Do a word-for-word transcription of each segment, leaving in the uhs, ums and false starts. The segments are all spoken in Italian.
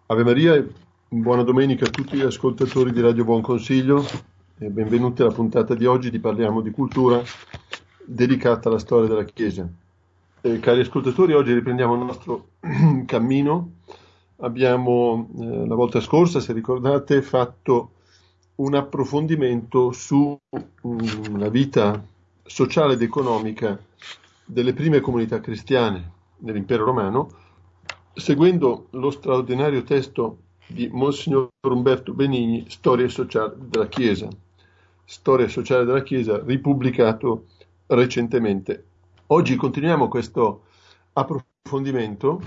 Ave Maria, e buona domenica a tutti gli ascoltatori di Radio Buon Consiglio e benvenuti alla puntata di oggi di Parliamo di Cultura dedicata alla storia della Chiesa. Eh, cari ascoltatori, oggi riprendiamo il nostro cammino. Abbiamo eh, la volta scorsa, se ricordate, fatto un approfondimento sulla vita sociale ed economica delle prime comunità cristiane nell'Impero Romano, seguendo lo straordinario testo di Monsignor Umberto Benigni, Storia sociale della Chiesa, Storia sociale della Chiesa, ripubblicato recentemente. Oggi continuiamo questo approfondimento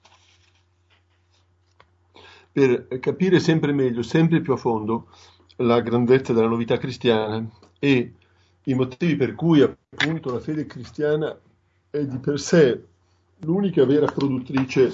per capire sempre meglio, sempre più a fondo, la grandezza della novità cristiana e i motivi per cui appunto la fede cristiana è di per sé l'unica vera produttrice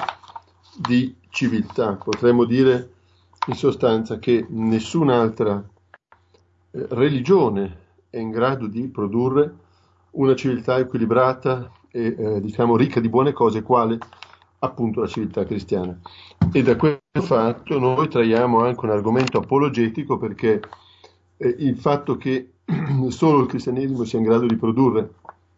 di civiltà. Potremmo dire in sostanza che nessun'altra eh, religione è in grado di produrre una civiltà equilibrata e eh, diciamo ricca di buone cose, quale appunto la civiltà cristiana. E da questo fatto noi traiamo anche un argomento apologetico, perché eh, il fatto che solo il cristianesimo sia in grado di produrre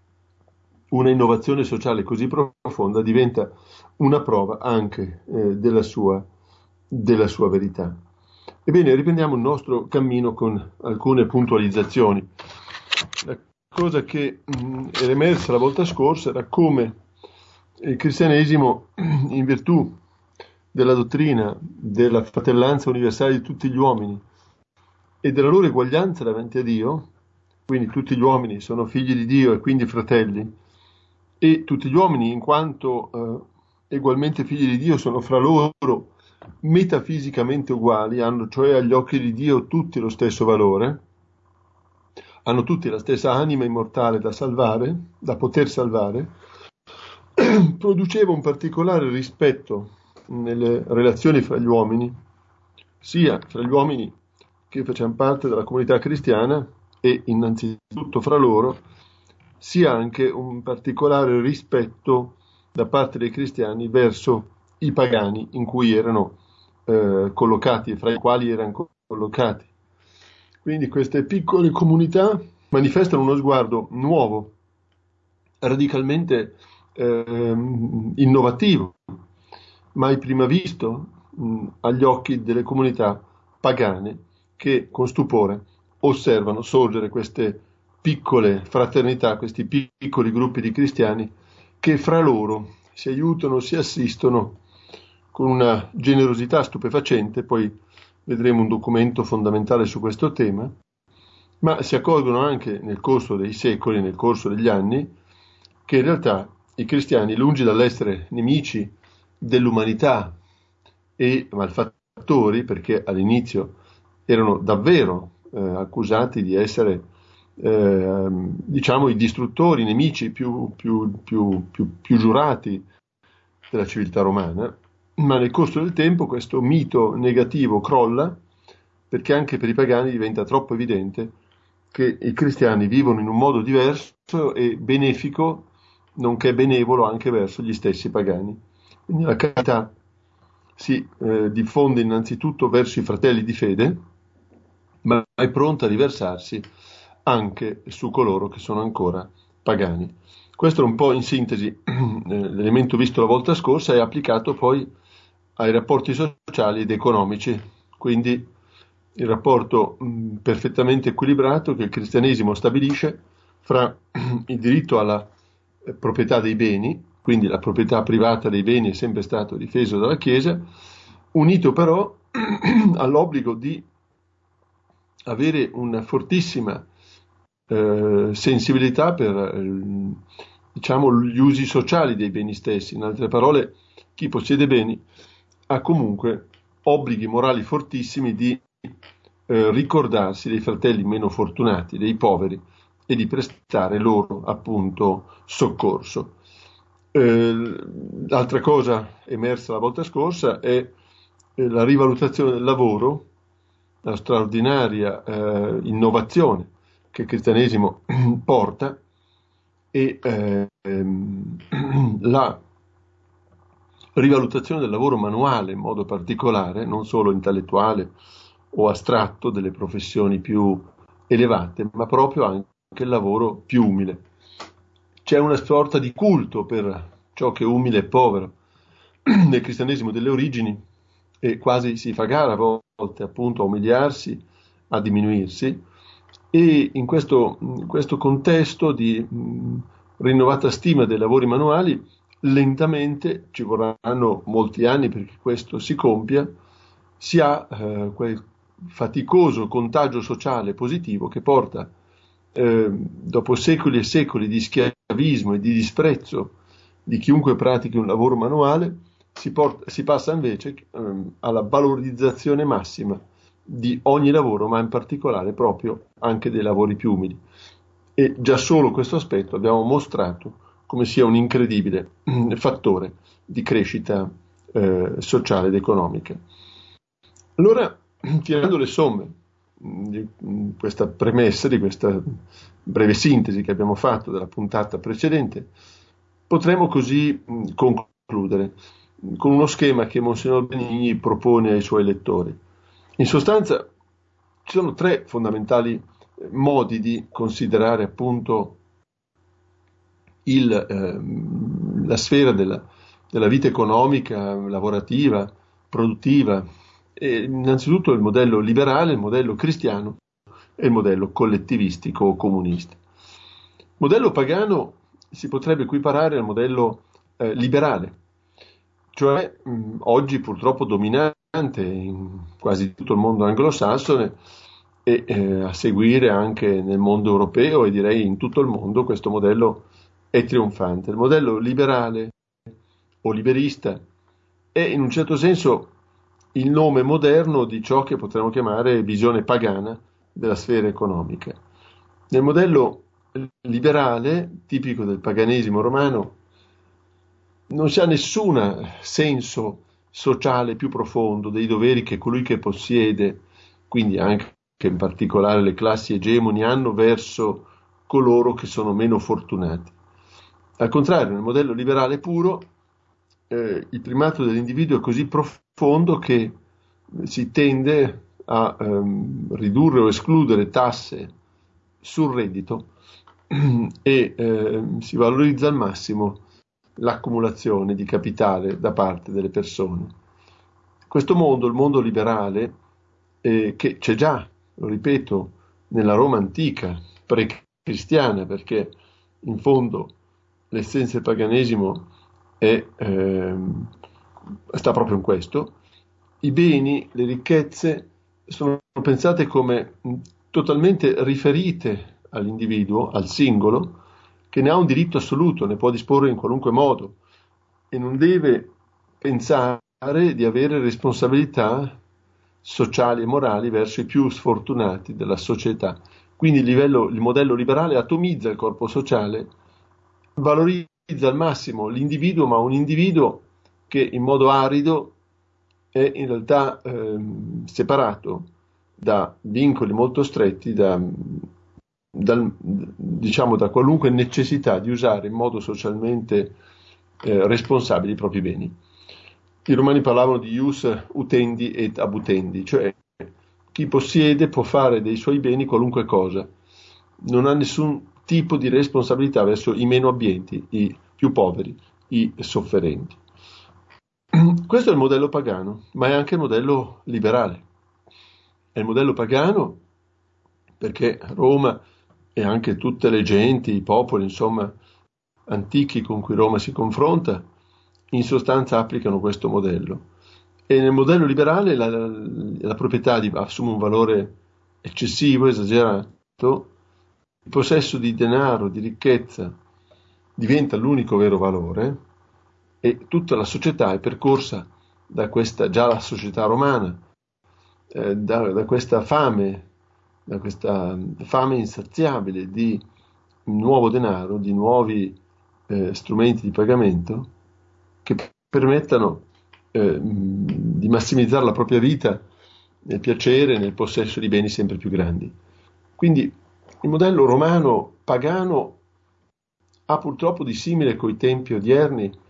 una innovazione sociale così profonda diventa una prova anche eh, della sua, della sua verità. Ebbene, riprendiamo il nostro cammino con alcune puntualizzazioni. La cosa che mh, era emersa la volta scorsa era come il cristianesimo, in virtù della dottrina della fratellanza universale di tutti gli uomini e della loro eguaglianza davanti a Dio, quindi tutti gli uomini sono figli di Dio e quindi fratelli, e tutti gli uomini, in quanto eh, egualmente figli di Dio, sono fra loro metafisicamente uguali, hanno cioè agli occhi di Dio tutti lo stesso valore, hanno tutti la stessa anima immortale da salvare, da poter salvare, produceva un particolare rispetto nelle relazioni fra gli uomini, sia fra gli uomini che facevano parte della comunità cristiana e innanzitutto fra loro, sia anche un particolare rispetto da parte dei cristiani verso i pagani in cui erano eh, collocati e fra i quali erano collocati. Quindi queste piccole comunità manifestano uno sguardo nuovo, radicalmente eh, innovativo, mai prima visto mh, agli occhi delle comunità pagane che con stupore osservano sorgere queste piccole fraternità, questi piccoli gruppi di cristiani che fra loro si aiutano, si assistono con una generosità stupefacente. Poi vedremo un documento fondamentale su questo tema, ma si accorgono anche nel corso dei secoli, nel corso degli anni, che in realtà i cristiani, lungi dall'essere nemici dell'umanità e malfattori, perché all'inizio erano davvero eh, accusati di essere eh, diciamo i distruttori, i nemici più, più, più, più, più giurati della civiltà romana, ma nel corso del tempo questo mito negativo crolla, perché anche per i pagani diventa troppo evidente che i cristiani vivono in un modo diverso e benefico, nonché benevolo anche verso gli stessi pagani. Quindi la carità si eh, diffonde innanzitutto verso i fratelli di fede, ma è pronta a riversarsi anche su coloro che sono ancora pagani. Questo è un po' in sintesi l'elemento visto la volta scorsa e applicato poi ai rapporti sociali ed economici, quindi il rapporto mh, perfettamente equilibrato che il cristianesimo stabilisce fra il diritto alla eh, proprietà dei beni, quindi la proprietà privata dei beni è sempre stato difeso dalla Chiesa, unito però all'obbligo di avere una fortissima eh, sensibilità per eh, diciamo gli usi sociali dei beni stessi. In altre parole, chi possiede beni ha comunque obblighi morali fortissimi di eh, ricordarsi dei fratelli meno fortunati, dei poveri, e di prestare loro appunto soccorso. Eh, l'altra cosa emersa la volta scorsa è eh, la rivalutazione del lavoro, la straordinaria eh, innovazione che il cristianesimo porta e eh, la rivalutazione del lavoro manuale in modo particolare, non solo intellettuale o astratto delle professioni più elevate, ma proprio anche il lavoro più umile. C'è una sorta di culto per ciò che è umile e povero nel cristianesimo delle origini, e quasi si fa gara a volte appunto a umiliarsi, a diminuirsi, e in questo, in questo contesto di mh, rinnovata stima dei lavori manuali, lentamente, ci vorranno molti anni perché questo si compia, si ha eh, quel faticoso contagio sociale positivo che porta, eh, dopo secoli e secoli di schiavismo e di disprezzo di chiunque pratichi un lavoro manuale, si, porta, si passa invece ehm, alla valorizzazione massima di ogni lavoro, ma in particolare proprio anche dei lavori più umili. E già solo questo aspetto abbiamo mostrato come sia un incredibile fattore di crescita eh, sociale ed economica. Allora, tirando le somme di questa premessa, di questa breve sintesi che abbiamo fatto della puntata precedente, potremmo così concludere con uno schema che Monsignor Benigni propone ai suoi lettori. In sostanza, ci sono tre fondamentali modi di considerare appunto il, eh, la sfera della, della vita economica, lavorativa, produttiva. E innanzitutto il modello liberale, il modello cristiano e il modello collettivistico o comunista. Il modello pagano si potrebbe equiparare al modello eh, liberale, cioè mh, oggi purtroppo dominante in quasi tutto il mondo anglosassone e eh, a seguire anche nel mondo europeo e direi in tutto il mondo. Questo modello è trionfante. Il modello liberale o liberista è in un certo senso il nome moderno di ciò che potremmo chiamare visione pagana della sfera economica. Nel modello liberale, tipico del paganesimo romano, non si ha nessun senso sociale più profondo dei doveri che colui che possiede, quindi anche in particolare le classi egemoni, hanno verso coloro che sono meno fortunati. Al contrario, nel modello liberale puro, eh, il primato dell'individuo è così profondo che si tende a ehm, ridurre o escludere tasse sul reddito e eh, si valorizza al massimo l'accumulazione di capitale da parte delle persone. Questo mondo, il mondo liberale, eh, che c'è già, lo ripeto, nella Roma antica, pre-cristiana, perché in fondo l'essenza del paganesimo è, ehm, sta proprio in questo. I beni, le ricchezze sono pensate come totalmente riferite all'individuo, al singolo, che ne ha un diritto assoluto, ne può disporre in qualunque modo e non deve pensare di avere responsabilità sociali e morali verso i più sfortunati della società. Quindi il, livello, il modello liberale atomizza il corpo sociale, valorizza al massimo l'individuo, ma un individuo che in modo arido è in realtà ehm, separato da vincoli molto stretti, da, dal, diciamo, da qualunque necessità di usare in modo socialmente eh, responsabile i propri beni. I romani parlavano di ius utendi et abutendi, cioè chi possiede può fare dei suoi beni qualunque cosa, non ha nessun tipo di responsabilità verso i meno abbienti, i più poveri, i sofferenti. Questo è il modello pagano, ma è anche il modello liberale. È il modello pagano perché Roma e anche tutte le genti, i popoli, insomma, antichi con cui Roma si confronta, in sostanza applicano questo modello. E nel modello liberale la, la, la proprietà di, assume un valore eccessivo, esagerato, il possesso di denaro, di ricchezza, diventa l'unico vero valore e tutta la società è percorsa da questa, già la società romana, eh, da, da questa fame, da questa fame insaziabile di nuovo denaro, di nuovi eh, strumenti di pagamento che permettano eh, di massimizzare la propria vita nel piacere, nel possesso di beni sempre più grandi. Quindi il modello romano pagano ha purtroppo di simile coi tempi odierni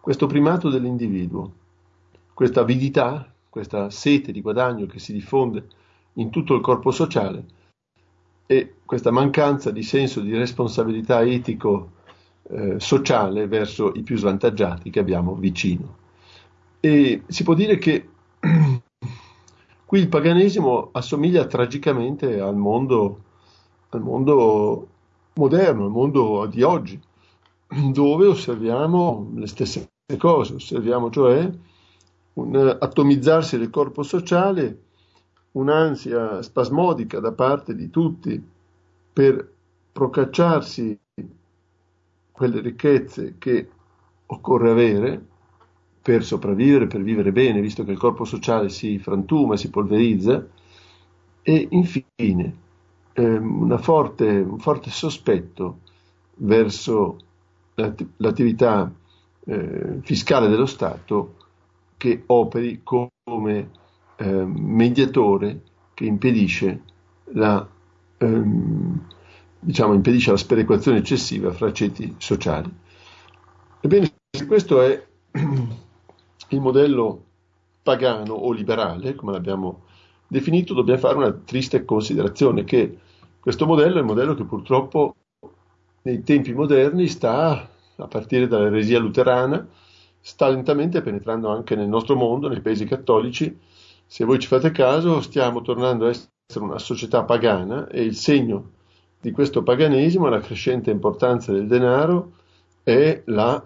questo primato dell'individuo, questa avidità, questa sete di guadagno che si diffonde in tutto il corpo sociale e questa mancanza di senso di responsabilità etico eh, sociale verso i più svantaggiati che abbiamo vicino. E si può dire che qui il paganesimo assomiglia tragicamente al mondo, al mondo moderno, al mondo di oggi, dove osserviamo le stesse cose, osserviamo cioè un atomizzarsi del corpo sociale, un'ansia spasmodica da parte di tutti per procacciarsi quelle ricchezze che occorre avere per sopravvivere, per vivere bene, visto che il corpo sociale si frantuma, si polverizza, e infine ehm, una forte, un forte sospetto verso l'at- l'attività eh, fiscale dello Stato che operi come eh, mediatore che impedisce la, ehm, diciamo, impedisce la sperequazione eccessiva fra ceti sociali. Ebbene, se questo è il modello pagano o liberale, come l'abbiamo definito, dobbiamo fare una triste considerazione, che questo modello è il modello che purtroppo nei tempi moderni sta, a partire dall'eresia luterana, sta lentamente penetrando anche nel nostro mondo, nei paesi cattolici. Se voi ci fate caso, stiamo tornando a essere una società pagana e il segno di questo paganesimo è la crescente importanza del denaro e la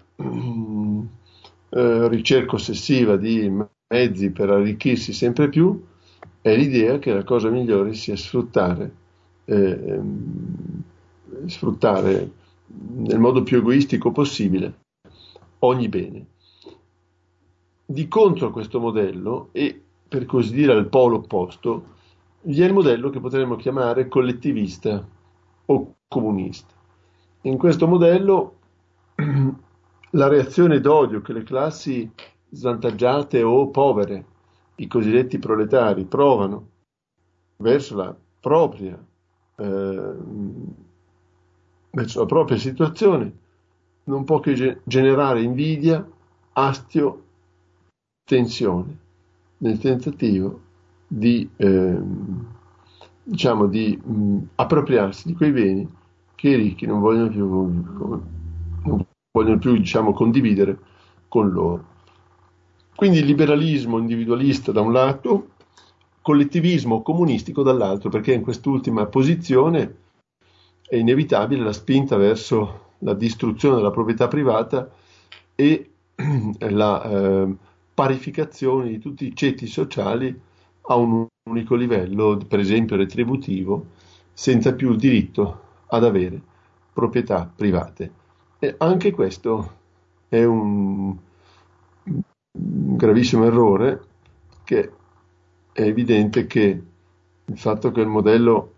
eh, ricerca ossessiva di mezzi per arricchirsi sempre più, è l'idea che la cosa migliore sia sfruttare, eh, sfruttare nel modo più egoistico possibile ogni bene. Di contro a questo modello, e per così dire al polo opposto, vi è il modello che potremmo chiamare collettivista o comunista. In questo modello la reazione d'odio che le classi svantaggiate o povere, i cosiddetti proletari, provano verso la propria, eh, verso la propria situazione non può che ge- generare invidia, astio, tensione nel tentativo di, eh, diciamo, di mh, appropriarsi di quei beni che i ricchi non vogliono più, non vogliono più diciamo, condividere con loro. Quindi il liberalismo individualista da un lato, collettivismo comunistico dall'altro, perché in quest'ultima posizione è inevitabile la spinta verso la distruzione della proprietà privata e la eh, parificazione di tutti i ceti sociali a un unico livello, per esempio retributivo, senza più il diritto ad avere proprietà private. E anche questo è un, un gravissimo errore, che è evidente che il fatto che il modello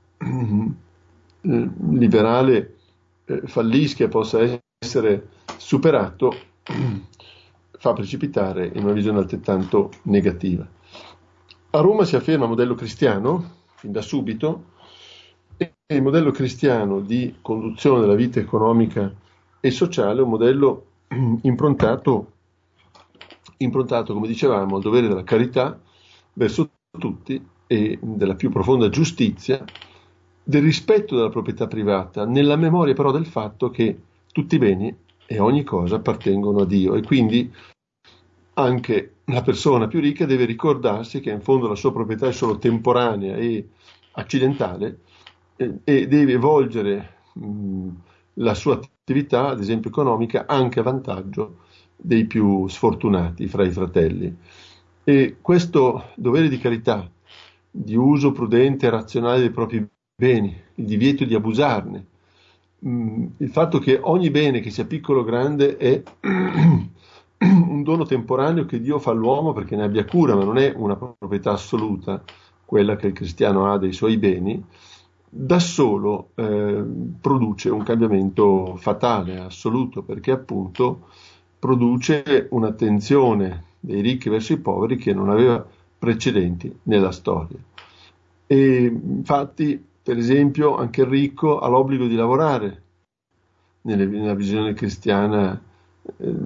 liberale eh, fallisca e possa essere superato fa precipitare in una visione altrettanto negativa. A Roma si afferma il modello cristiano, fin da subito, e il modello cristiano di conduzione della vita economica e sociale è un modello improntato, improntato, come dicevamo, al dovere della carità verso tutti e della più profonda giustizia, del rispetto della proprietà privata, nella memoria però del fatto che tutti i beni e ogni cosa appartengono a Dio e quindi anche la persona più ricca deve ricordarsi che in fondo la sua proprietà è solo temporanea e accidentale e, e deve volgere mh, la sua attività, ad esempio economica, anche a vantaggio dei più sfortunati fra i fratelli. E questo dovere di carità, di uso prudente e razionale dei propri beni, il divieto di abusarne, mh, il fatto che ogni bene, che sia piccolo o grande, è un dono temporaneo che Dio fa all'uomo perché ne abbia cura, ma non è una proprietà assoluta, quella che il cristiano ha dei suoi beni, da solo eh, produce un cambiamento fatale, assoluto, perché appunto produce un'attenzione dei ricchi verso i poveri che non aveva precedenti nella storia. E infatti, per esempio, anche il ricco ha l'obbligo di lavorare nelle, nella visione cristiana eh,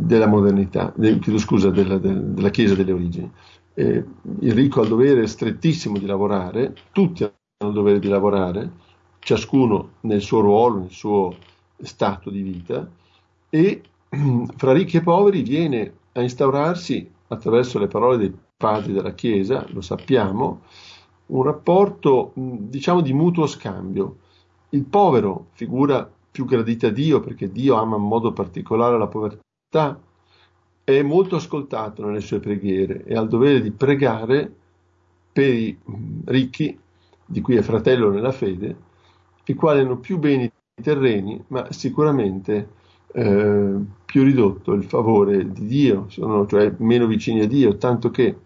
della modernità, de, chiedo scusa, della, del, della Chiesa delle origini. Eh, il ricco ha il dovere strettissimo di lavorare, tutti hanno il dovere di lavorare, ciascuno nel suo ruolo, nel suo stato di vita, e fra ricchi e poveri viene a instaurarsi, attraverso le parole dei padri della Chiesa, lo sappiamo, un rapporto, diciamo, di mutuo scambio. Il povero, figura più gradita a Dio, perché Dio ama in modo particolare la povertà, è molto ascoltato nelle sue preghiere e ha il dovere di pregare per i ricchi, di cui è fratello nella fede, i quali hanno più beni terreni, ma sicuramente eh, più ridotto il favore di Dio, sono cioè meno vicini a Dio, tanto che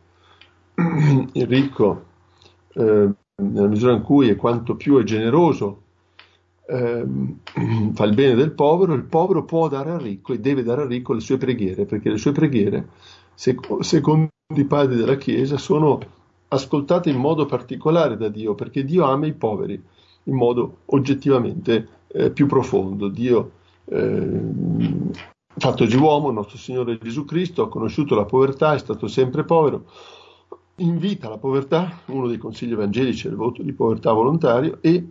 il ricco, eh, nella misura in cui è quanto più è generoso, eh, fa il bene del povero, il povero può dare al ricco e deve dare al ricco le sue preghiere, perché le sue preghiere, sec- secondo i padri della Chiesa, sono ascoltate in modo particolare da Dio, perché Dio ama i poveri in modo oggettivamente eh, più profondo. Dio, eh, fattosi uomo, il nostro Signore Gesù Cristo, ha conosciuto la povertà, è stato sempre povero, invita alla povertà, uno dei consigli evangelici è il voto di povertà volontario, e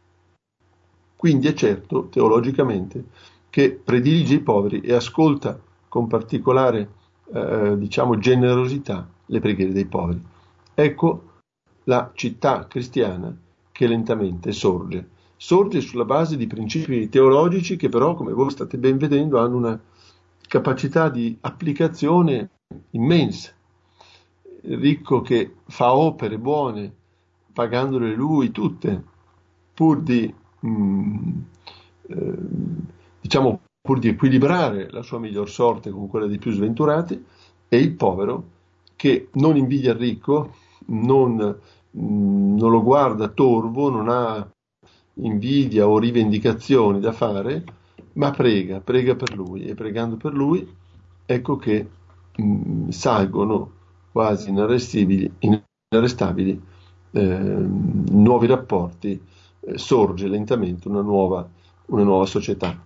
quindi è certo, teologicamente, che predilige i poveri e ascolta con particolare, eh, diciamo, generosità le preghiere dei poveri. Ecco la città cristiana che lentamente sorge. Sorge sulla base di principi teologici che però, come voi state ben vedendo, hanno una capacità di applicazione immensa. Il ricco che fa opere buone, pagandole lui tutte, pur di, mh, eh, diciamo, pur di equilibrare la sua miglior sorte con quella dei più sventurati, e il povero che non invidia il ricco, non, mh, non lo guarda torvo, non ha invidia o rivendicazioni da fare, ma prega, prega per lui, e pregando per lui, ecco che mh, salgono quasi inarrestabili, inarrestabili eh, nuovi rapporti, eh, sorge lentamente una nuova, una nuova società.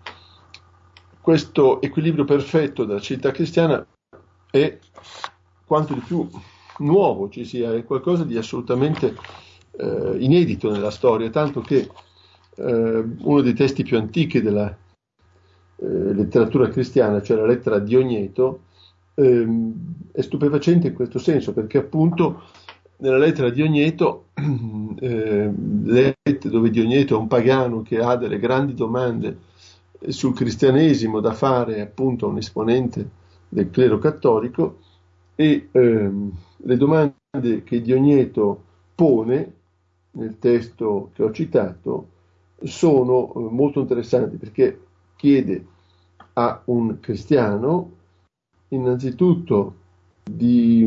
Questo equilibrio perfetto della città cristiana è quanto di più nuovo ci sia, è qualcosa di assolutamente eh, inedito nella storia, tanto che eh, uno dei testi più antichi della eh, letteratura cristiana, cioè la lettera di Ogneto, eh, è stupefacente in questo senso, perché appunto nella lettera di Ogneto, eh, dove Diogneto è un pagano che ha delle grandi domande sul cristianesimo da fare appunto a un esponente del clero cattolico, e ehm, le domande che Diogneto pone nel testo che ho citato sono eh, molto interessanti, perché chiede a un cristiano innanzitutto di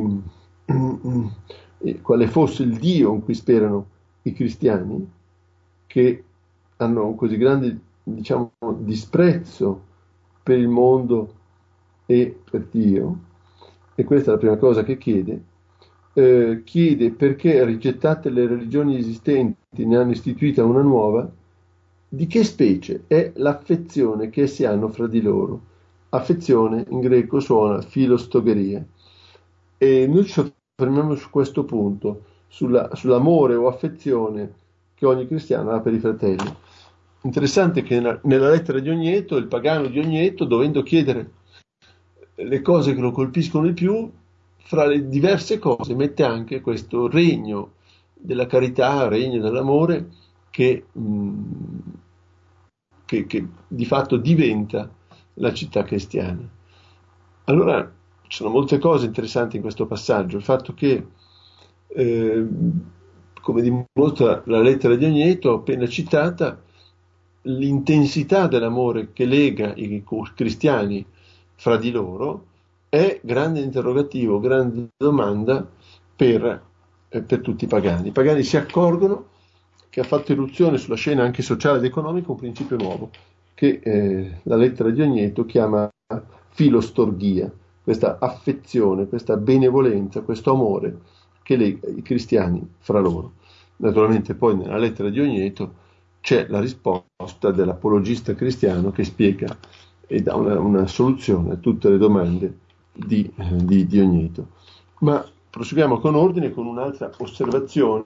eh, quale fosse il Dio in cui sperano i cristiani, che hanno un così grande, diciamo, disprezzo per il mondo e per Dio, e questa è la prima cosa che chiede. Eh, chiede perché, rigettate le religioni esistenti, ne hanno istituita una nuova, di che specie è l'affezione che essi hanno fra di loro. Affezione in greco suona filostogheria, e noi ci soffermiamo su questo punto, sulla, sull'amore o affezione che ogni cristiano ha per i fratelli. Interessante che nella, nella lettera di Ogneto, il pagano di Ogneto, dovendo chiedere le cose che lo colpiscono di più, fra le diverse cose mette anche questo regno della carità, regno dell'amore, che, mh, che, che di fatto diventa la città cristiana. Allora ci sono molte cose interessanti in questo passaggio, il fatto che eh, come dimostra la lettera di Ogneto appena citata, l'intensità dell'amore che lega i cristiani fra di loro è grande interrogativo, grande domanda per, eh, per tutti i pagani. I pagani si accorgono che ha fatto irruzione sulla scena anche sociale ed economica un principio nuovo, che eh, la lettera di Ogneto chiama filostorghia, questa affezione, questa benevolenza, questo amore che lega i cristiani fra loro. Naturalmente poi nella lettera di Ogneto c'è la risposta dell'apologista cristiano che spiega e dà una, una soluzione a tutte le domande di, di Dionito. Ma proseguiamo con ordine con un'altra osservazione,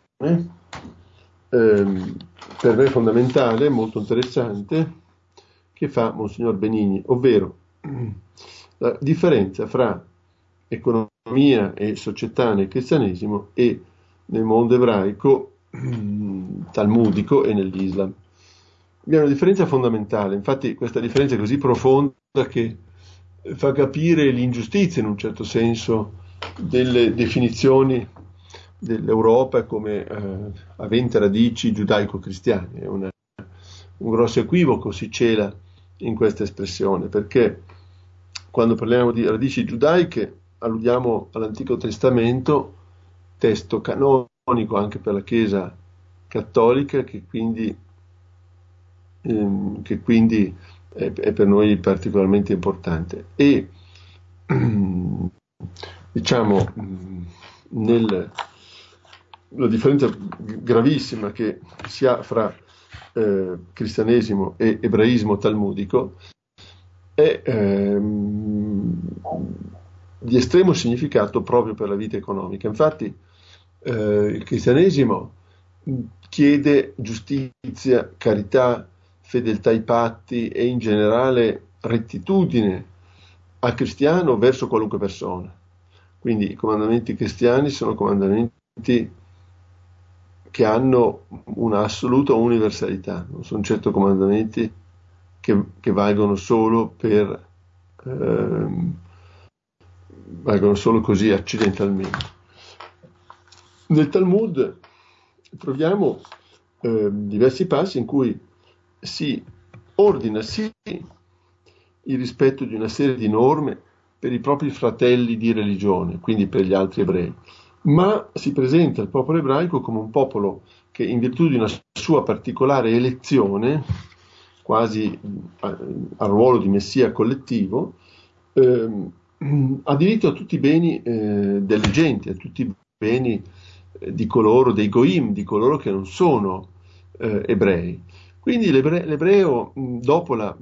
ehm, per me fondamentale, molto interessante, che fa Monsignor Benigni, ovvero la differenza fra economia e società nel cristianesimo e nel mondo ebraico, talmudico e nell'Islam. Vi è una differenza fondamentale, infatti questa differenza è così profonda che fa capire l'ingiustizia in un certo senso delle definizioni dell'Europa come eh, avente radici giudaico-cristiane. È una, un grosso equivoco si cela in questa espressione, perché quando parliamo di radici giudaiche alludiamo all'Antico Testamento, testo canonico anche per la Chiesa cattolica, che quindi, ehm, che quindi è, è per noi particolarmente importante. E diciamo nel, la differenza gravissima che si ha fra eh, cristianesimo e ebraismo talmudico è ehm, di estremo significato proprio per la vita economica. Infatti eh, il cristianesimo chiede giustizia, carità, fedeltà ai patti e in generale rettitudine al cristiano verso qualunque persona. Quindi i comandamenti cristiani sono comandamenti che hanno una assoluta universalità, non sono certo comandamenti che, che valgono solo per ehm, valgono solo così accidentalmente. Nel Talmud troviamo eh, diversi passi in cui si ordina sì il rispetto di una serie di norme per i propri fratelli di religione, quindi per gli altri ebrei, ma si presenta il popolo ebraico come un popolo che in virtù di una sua particolare elezione, quasi al ruolo di messia collettivo, eh, ha diritto a tutti i beni eh, delle genti, a tutti i beni eh, di coloro, dei goim, di coloro che non sono eh, ebrei. Quindi l'ebre- l'ebreo, dopo la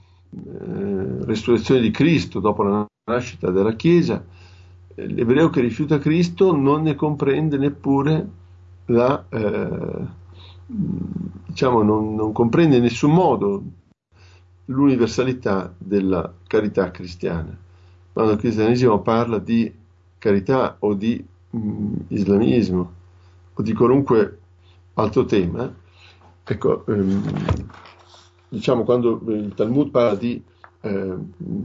eh, resurrezione di Cristo, dopo la nascita della Chiesa, eh, l'ebreo che rifiuta Cristo non ne comprende neppure la, eh, diciamo, non, non comprende in nessun modo l'universalità della carità cristiana. Quando il cristianesimo parla di carità o di mh, islamismo o di qualunque altro tema, ecco, ehm, diciamo quando il Talmud parla di eh,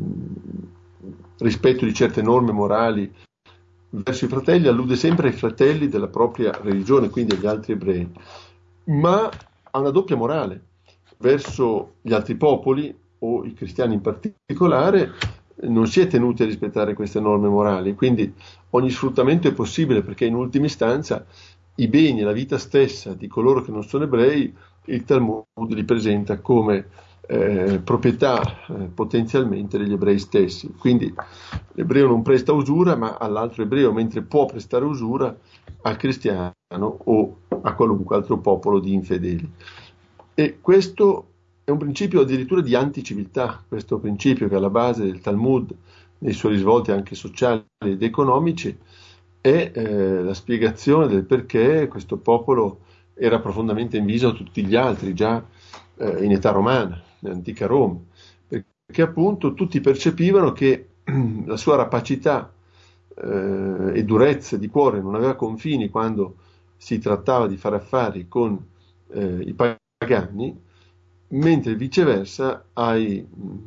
rispetto di certe norme morali verso i fratelli, allude sempre ai fratelli della propria religione, quindi agli altri ebrei, ma ha una doppia morale verso gli altri popoli o i cristiani in particolare. Non si è tenuti a rispettare queste norme morali, quindi ogni sfruttamento è possibile, perché in ultima istanza i beni e la vita stessa di coloro che non sono ebrei il Talmud li presenta come eh, proprietà eh, potenzialmente degli ebrei stessi. Quindi l'ebreo non presta usura, ma all'altro ebreo, mentre può prestare usura al cristiano o a qualunque altro popolo di infedeli. E questo è un principio addirittura di anticiviltà, questo principio che è alla base del Talmud, nei suoi risvolti anche sociali ed economici, è eh, la spiegazione del perché questo popolo era profondamente inviso a tutti gli altri, già eh, in età romana, nell'antica Roma, perché appunto tutti percepivano che la sua rapacità eh, e durezza di cuore non aveva confini quando si trattava di fare affari con eh, i pagani, mentre viceversa ai,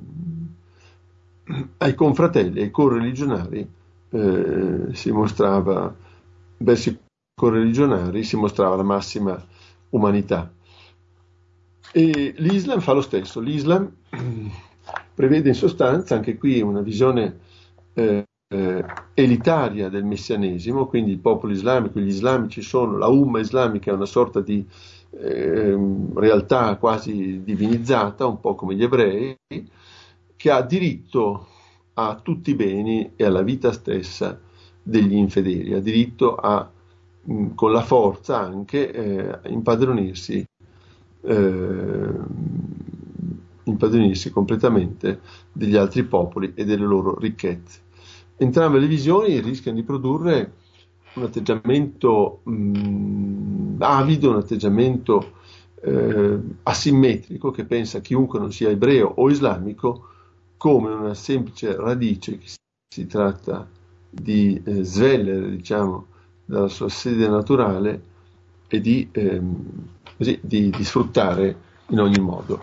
ai confratelli, ai correligionari eh, si mostrava, verso i correligionari si mostrava la massima umanità. E l'Islam fa lo stesso. L'Islam prevede in sostanza anche qui una visione eh, eh, elitaria del messianesimo, quindi il popolo islamico, gli islamici sono, la umma islamica è una sorta di eh, realtà quasi divinizzata, un po' come gli ebrei, che ha diritto a tutti i beni e alla vita stessa degli infedeli, ha diritto a, mh, con la forza anche, eh, impadronirsi eh, impadronirsi completamente degli altri popoli e delle loro ricchezze. Entrambe le visioni rischiano di produrre un atteggiamento mh, avido, un atteggiamento eh, asimmetrico, che pensa a chiunque non sia ebreo o islamico come una semplice radice che si tratta di eh, svellere, diciamo, dalla sua sede naturale e di, ehm, così, di, di sfruttare in ogni modo.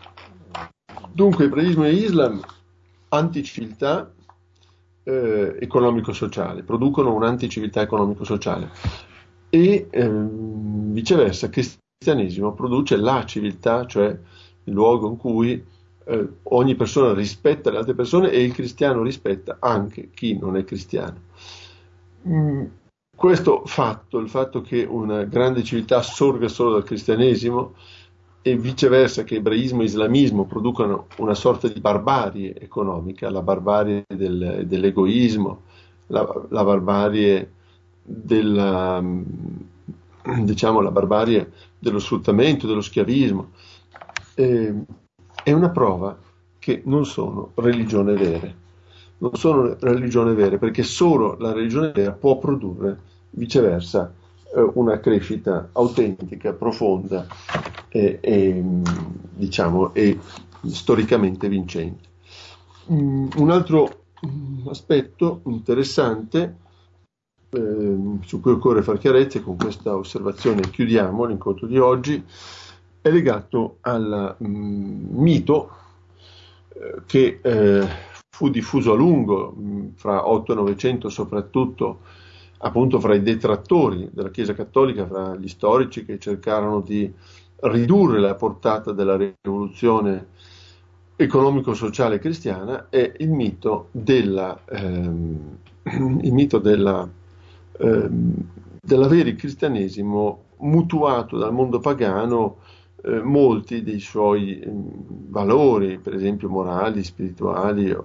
Dunque, ebraismo e Islam, anticiviltà eh, economico-sociale, producono un'anticiviltà economico-sociale, e ehm, viceversa, il cristianesimo produce la civiltà, cioè il luogo in cui eh, ogni persona rispetta le altre persone e il cristiano rispetta anche chi non è cristiano. Mm, questo fatto, il fatto che una grande civiltà sorga solo dal cristianesimo e viceversa che ebraismo e islamismo producano una sorta di barbarie economica, la barbarie del, dell'egoismo, la, la barbarie della, diciamo, la barbarie dello sfruttamento, dello schiavismo, eh, è una prova che non sono religioni vere. Non sono religioni vere, perché solo la religione vera può produrre, viceversa, una crescita autentica, profonda e, e diciamo e storicamente vincente. Un altro aspetto interessante eh, su cui occorre far chiarezza, e con questa osservazione chiudiamo l'incontro di oggi, è legato al mm, mito eh, che eh, fu diffuso a lungo mh, fra otto e novecento, soprattutto appunto fra i detrattori della Chiesa Cattolica, fra gli storici che cercarono di ridurre la portata della rivoluzione economico-sociale cristiana, è il mito della ehm, il mito della ehm, dell'avere il cristianesimo mutuato dal mondo pagano eh, molti dei suoi eh, valori, per esempio morali, spirituali o,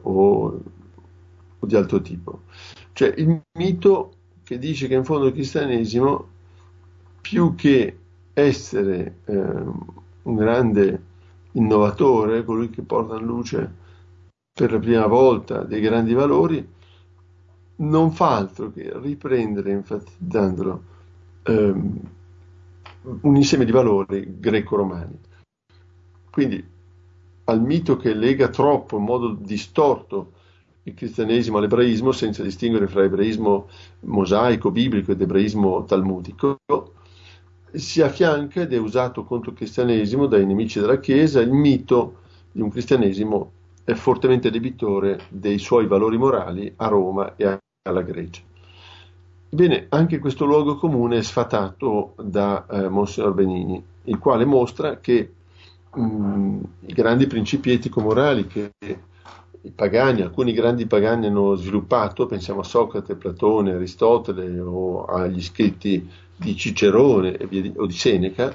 o di altro tipo. Cioè il mito che dice che in fondo il cristianesimo, più che essere eh, un grande innovatore, colui che porta in luce per la prima volta dei grandi valori, non fa altro che riprendere, enfatizzandolo, ehm, un insieme di valori greco-romani. Quindi al mito che lega troppo in modo distorto il cristianesimo all'ebraismo, senza distinguere fra ebraismo mosaico, biblico ed ebraismo talmudico, si affianca, ed è usato contro il cristianesimo dai nemici della Chiesa, il mito di un cristianesimo fortemente debitore dei suoi valori morali a Roma e alla Grecia. Bene, anche questo luogo comune è sfatato da eh, Monsignor Benini, il quale mostra che mh, i grandi principi etico-morali che i pagani, alcuni grandi pagani hanno sviluppato, pensiamo a Socrate, Platone, Aristotele o agli scritti di Cicerone e via di, o di Seneca,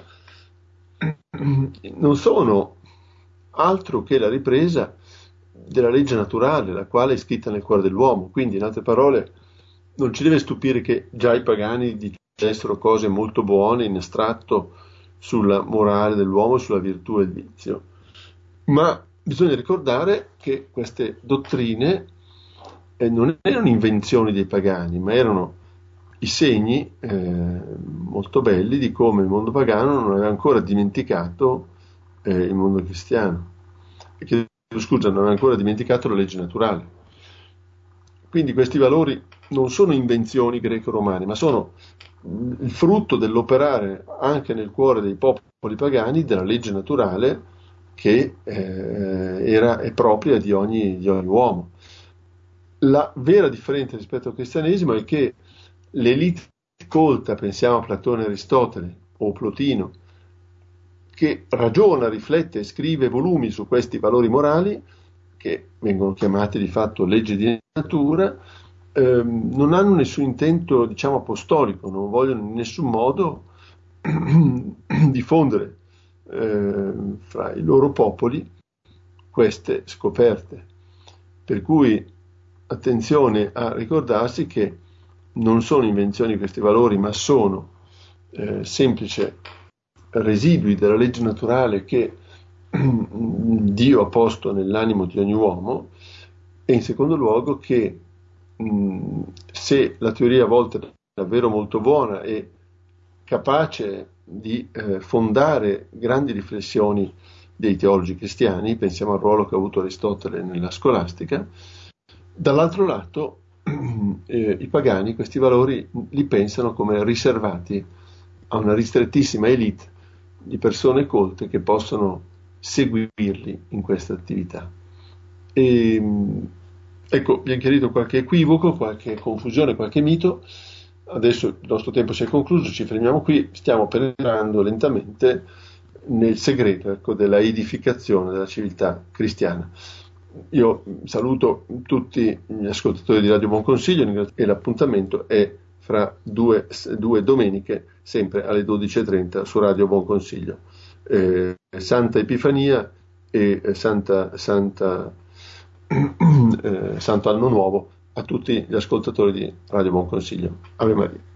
non sono altro che la ripresa della legge naturale, la quale è scritta nel cuore dell'uomo. Quindi, in altre parole, non ci deve stupire che già i pagani dicessero cose molto buone in astratto sulla morale dell'uomo, sulla virtù e il vizio, ma bisogna ricordare che queste dottrine eh, non erano invenzioni dei pagani, ma erano i segni eh, molto belli di come il mondo pagano non aveva ancora dimenticato eh, il mondo cristiano, e che, scusa, non aveva ancora dimenticato la legge naturale. Quindi questi valori non sono invenzioni greco-romane, ma sono il frutto dell'operare anche nel cuore dei popoli pagani della legge naturale che eh, era, è propria di ogni, di ogni uomo. La vera differenza rispetto al cristianesimo è che l'elite colta, pensiamo a Platone e Aristotele o Plotino, che ragiona, riflette e scrive volumi su questi valori morali, che vengono chiamati di fatto leggi di natura, ehm, non hanno nessun intento, diciamo, apostolico, non vogliono in nessun modo diffondere eh, fra i loro popoli queste scoperte. Per cui attenzione a ricordarsi che non sono invenzioni questi valori, ma sono eh, semplici residui della legge naturale che Dio ha posto nell'animo di ogni uomo, e in secondo luogo che mh, se la teoria a volte è davvero molto buona e capace di eh, fondare grandi riflessioni dei teologi cristiani, pensiamo al ruolo che ha avuto Aristotele nella scolastica, dall'altro lato eh, i pagani questi valori li pensano come riservati a una ristrettissima elite di persone colte che possono seguirli in questa attività. E, ecco, vi ho chiarito qualche equivoco, qualche confusione, qualche mito. Adesso il nostro tempo si è concluso, ci fermiamo qui, stiamo penetrando lentamente nel segreto, ecco, della edificazione della civiltà cristiana. Io saluto tutti gli ascoltatori di Radio Buon Consiglio e l'appuntamento è fra due, due domeniche, sempre alle dodici e trenta su Radio Buon Consiglio. Eh, Santa Epifania e Santa, Santa, eh, Santo Anno Nuovo a tutti gli ascoltatori di Radio Buon Consiglio. Ave Maria.